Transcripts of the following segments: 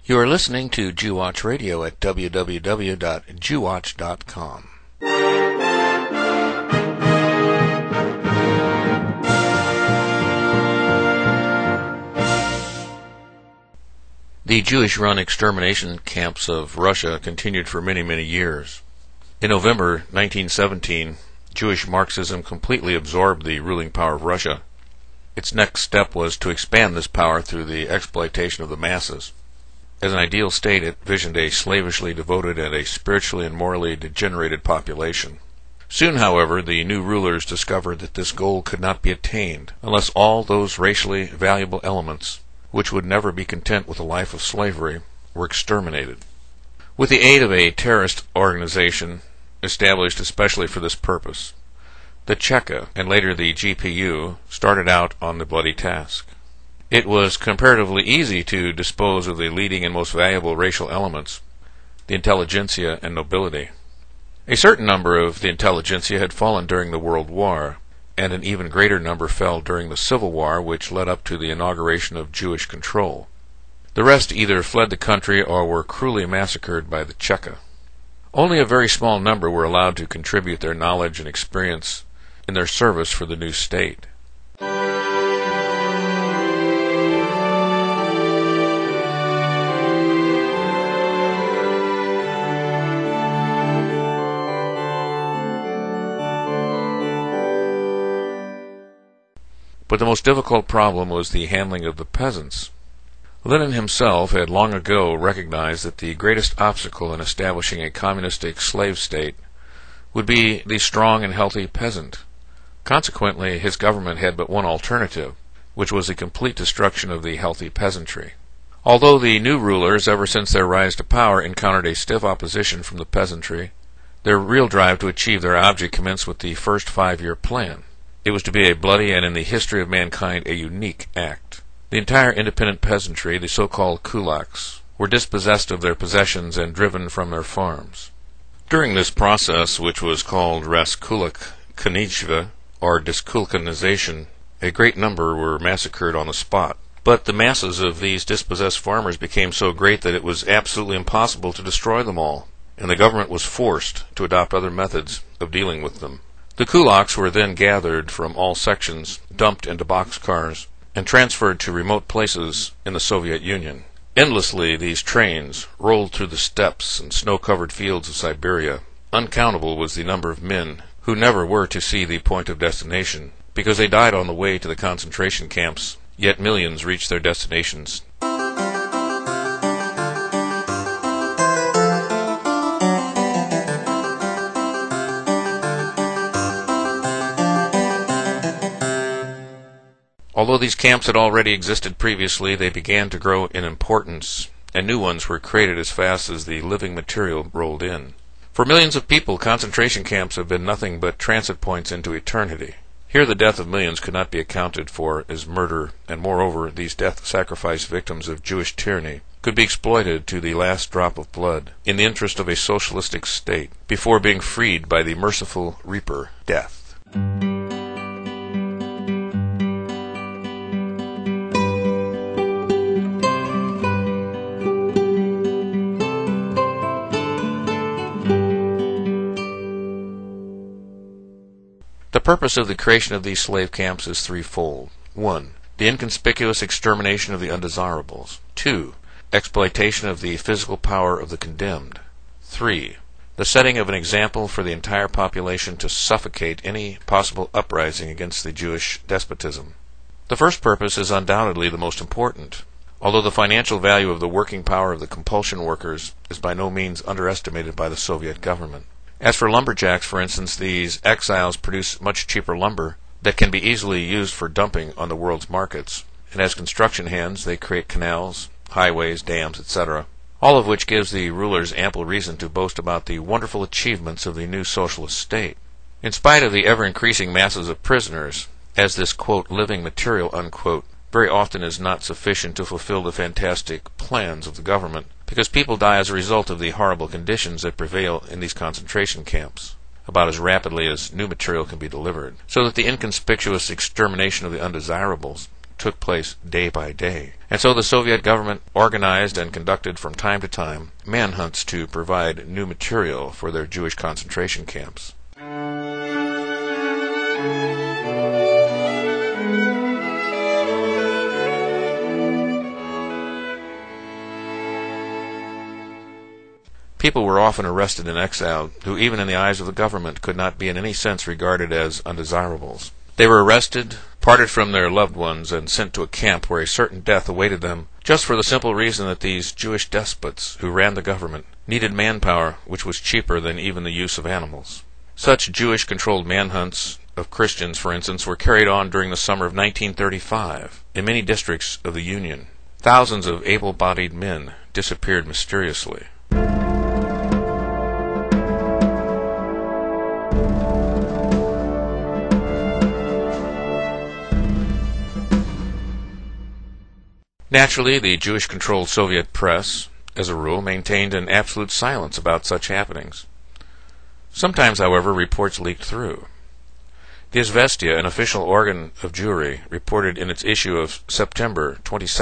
You are listening to Jewwatch Radio at www.jewwatch.com. The Jewish-run extermination camps of Russia continued for many, many years. In November 1917, Jewish Marxism completely absorbed the ruling power of Russia. Its next step was to expand this power through the exploitation of the masses. As an ideal state, it visioned a slavishly devoted and a spiritually and morally degenerated population. Soon, however, the new rulers discovered that this goal could not be attained unless all those racially valuable elements, which would never be content with a life of slavery, were exterminated. With the aid of a terrorist organization established especially for this purpose, the Cheka, and later the GPU, started out on the bloody task. It was comparatively easy to dispose of the leading and most valuable racial elements, the intelligentsia and nobility. A certain number of the intelligentsia had fallen during the World War, and an even greater number fell during the Civil War, which led up to the inauguration of Jewish control. The rest either fled the country or were cruelly massacred by the Cheka. Only a very small number were allowed to contribute their knowledge and experience in their service for the new state. But the most difficult problem was the handling of the peasants. Lenin himself had long ago recognized that the greatest obstacle in establishing a communistic slave state would be the strong and healthy peasant. Consequently, his government had but one alternative, which was the complete destruction of the healthy peasantry. Although the new rulers, ever since their rise to power, encountered a stiff opposition from the peasantry, their real drive to achieve their object commenced with the first 5-year plan. It was to be a bloody and, in the history of mankind, a unique act. The entire independent peasantry, the so-called kulaks, were dispossessed of their possessions and driven from their farms. During this process, which was called Raskulak-Kanizhva, or Diskulkanization, a great number were massacred on the spot. But the masses of these dispossessed farmers became so great that it was absolutely impossible to destroy them all, and the government was forced to adopt other methods of dealing with them. The kulaks were then gathered from all sections, dumped into boxcars, and transferred to remote places in the Soviet Union. Endlessly these trains rolled through the steppes and snow-covered fields of Siberia. Uncountable was the number of men who never were to see the point of destination, because they died on the way to the concentration camps, yet millions reached their destinations. Although these camps had already existed previously, they began to grow in importance, and new ones were created as fast as the living material rolled in. For millions of people, concentration camps have been nothing but transit points into eternity. Here the death of millions could not be accounted for as murder, and moreover, these death-sacrifice victims of Jewish tyranny could be exploited to the last drop of blood in the interest of a socialistic state, before being freed by the merciful reaper, death. The purpose of the creation of these slave camps is threefold. 1. The inconspicuous extermination of the undesirables. 2. Exploitation of the physical power of the condemned. 3. The setting of an example for the entire population to suffocate any possible uprising against the Jewish despotism. The first purpose is undoubtedly the most important, although the financial value of the working power of the compulsion workers is by no means underestimated by the Soviet government. As for lumberjacks, for instance, these exiles produce much cheaper lumber that can be easily used for dumping on the world's markets, and as construction hands they create canals, highways, dams, etc., all of which gives the rulers ample reason to boast about the wonderful achievements of the new socialist state. In spite of the ever-increasing masses of prisoners, as this, quote, living material, unquote, very often is not sufficient to fulfill the fantastic plans of the government, because people die as a result of the horrible conditions that prevail in these concentration camps, about as rapidly as new material can be delivered, so that the inconspicuous extermination of the undesirables took place day by day. And so the Soviet government organized and conducted from time to time manhunts to provide new material for their Jewish concentration camps. People were often arrested and exiled, who even in the eyes of the government could not be in any sense regarded as undesirables. They were arrested, parted from their loved ones, and sent to a camp where a certain death awaited them, just for the simple reason that these Jewish despots who ran the government needed manpower which was cheaper than even the use of animals. Such Jewish-controlled manhunts of Christians, for instance, were carried on during the summer of 1935 in many districts of the Union. Thousands of able-bodied men disappeared mysteriously. Naturally, the Jewish-controlled Soviet press, as a rule, maintained an absolute silence about such happenings. Sometimes, however, reports leaked through. The Izvestia, an official organ of Jewry, reported in its issue of September 22,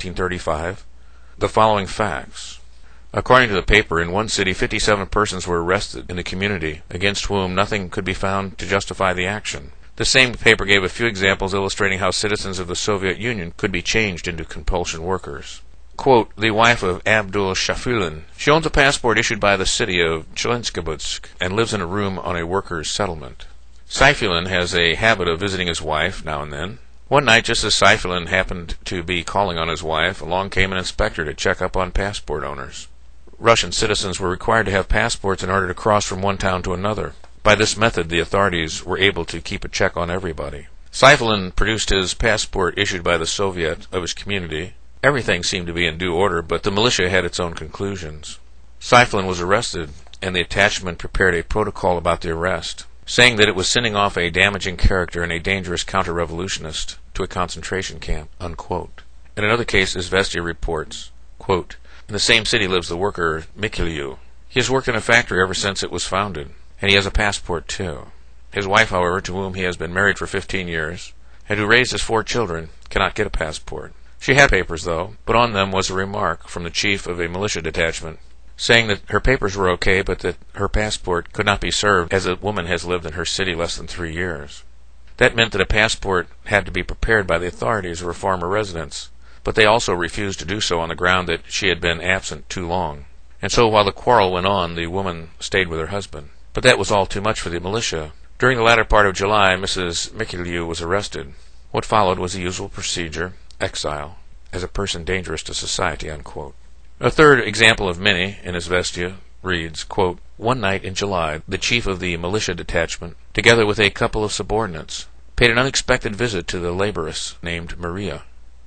1935, the following facts. According to the paper, in one city 57 persons were arrested in the community, against whom nothing could be found to justify the action. The same paper gave a few examples illustrating how citizens of the Soviet Union could be changed into compulsion workers. Quote, the wife of Abdul Shafulin. She owns a passport issued by the city of Chelinskobutsk and lives in a room on a workers' settlement. Saifulin has a habit of visiting his wife now and then. One night, just as Saifulin happened to be calling on his wife, along came an inspector to check up on passport owners. Russian citizens were required to have passports in order to cross from one town to another. By this method, the authorities were able to keep a check on everybody. Saifulin produced his passport issued by the Soviet of his community. Everything seemed to be in due order, but the militia had its own conclusions. Saifulin was arrested, and the attachment prepared a protocol about the arrest, saying that it was sending off a damaging character and a dangerous counter-revolutionist to a concentration camp, unquote. In another case, Izvestia reports, quote, in the same city lives the worker Mikhailiu. He has worked in a factory ever since it was founded, and he has a passport too. His wife, however, to whom he has been married for 15 years, and who raised his 4 children, cannot get a passport. She had papers, though, but on them was a remark from the chief of a militia detachment, saying that her papers were okay, but that her passport could not be served as a woman has lived in her city less than 3 years. That meant that a passport had to be prepared by the authorities of her former residence, but they also refused to do so on the ground that she had been absent too long. And so while the quarrel went on, the woman stayed with her husband. But that was all too much for the militia. During the latter part of July, Mrs. Mikhailiu was arrested. What followed was the usual procedure, exile, as a person dangerous to society, unquote. A third example of many in Izvestia reads, quote, one night in July, the chief of the militia detachment, together with a couple of subordinates, paid an unexpected visit to the laboress named Maria.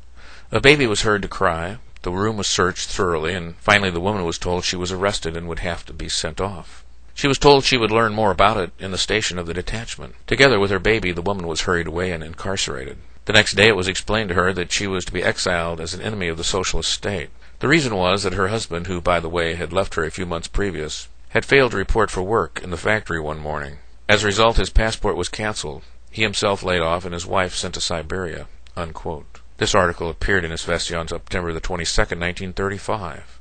A baby was heard to cry, the room was searched thoroughly, and finally the woman was told she was arrested and would have to be sent off. She was told she would learn more about it in the station of the detachment. Together with her baby, the woman was hurried away and incarcerated. The next day it was explained to her that she was to be exiled as an enemy of the socialist state. The reason was that her husband, who, by the way, had left her a few months previous, had failed to report for work in the factory one morning. As a result, his passport was canceled, he himself laid off, and his wife sent to Siberia, unquote. This article appeared in Izvestia on September the 22nd, 1935.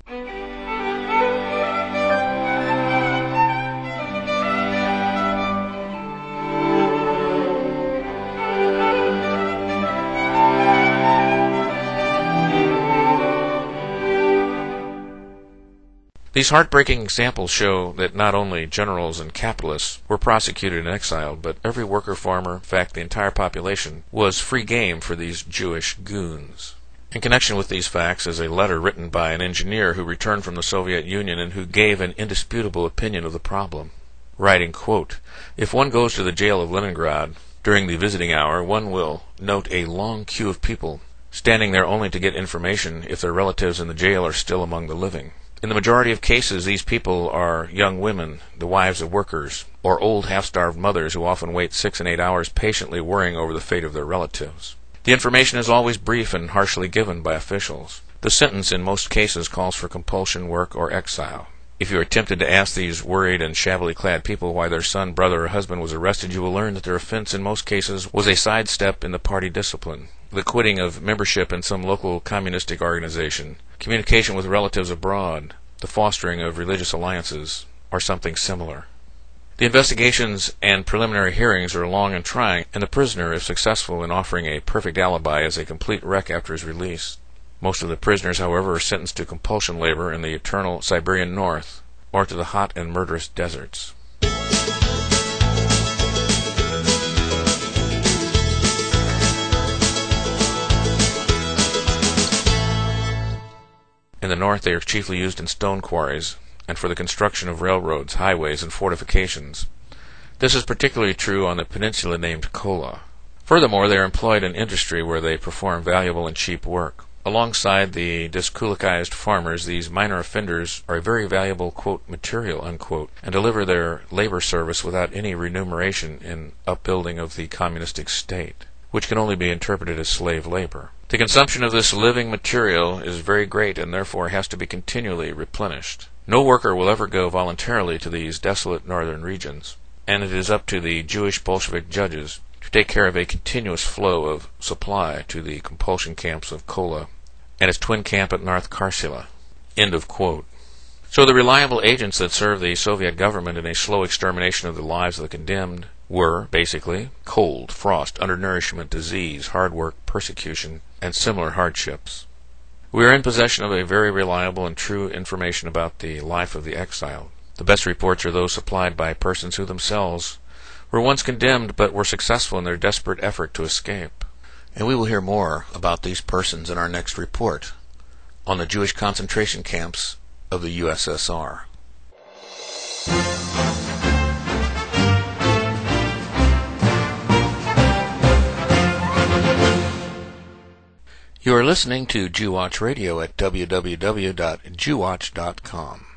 These heartbreaking examples show that not only generals and capitalists were prosecuted and exiled, but every worker, farmer, in fact the entire population, was free game for these Jewish goons. In connection with these facts is a letter written by an engineer who returned from the Soviet Union and who gave an indisputable opinion of the problem, writing, quote, if one goes to the jail of Leningrad during the visiting hour, one will note a long queue of people standing there only to get information if their relatives in the jail are still among the living. In the majority of cases, these people are young women, the wives of workers, or old half-starved mothers who often wait 6 and 8 hours patiently worrying over the fate of their relatives. The information is always brief and harshly given by officials. The sentence in most cases calls for compulsion work or exile. If you are tempted to ask these worried and shabbily clad people why their son, brother, or husband was arrested, you will learn that their offense in most cases was a sidestep in the party discipline, the quitting of membership in some local communistic organization, communication with relatives abroad, the fostering of religious alliances, or something similar. The investigations and preliminary hearings are long and trying, and the prisoner, if successful in offering a perfect alibi, is a complete wreck after his release. Most of the prisoners, however, are sentenced to compulsion labor in the eternal Siberian North, or to the hot and murderous deserts. In the north, they are chiefly used in stone quarries and for the construction of railroads, highways, and fortifications. This is particularly true on the peninsula named Kola. Furthermore, they are employed in industry where they perform valuable and cheap work. Alongside the diskulakized farmers, these minor offenders are a very valuable, quote, material, unquote, and deliver their labor service without any remuneration in upbuilding of the communistic state, which can only be interpreted as slave labor. The consumption of this living material is very great and therefore has to be continually replenished. No worker will ever go voluntarily to these desolate northern regions, and it is up to the Jewish Bolshevik judges to take care of a continuous flow of supply to the compulsion camps of Kola and its twin camp at North Karsila. End of quote. So the reliable agents that served the Soviet government in a slow extermination of the lives of the condemned were, basically, cold, frost, undernourishment, disease, hard work, persecution, and similar hardships. We are in possession of a very reliable and true information about the life of the exiled. The best reports are those supplied by persons who themselves were once condemned but were successful in their desperate effort to escape. And we will hear more about these persons in our next report on the Jewish concentration camps of the USSR. You are listening to Jewwatch Radio at www.jewwatch.com.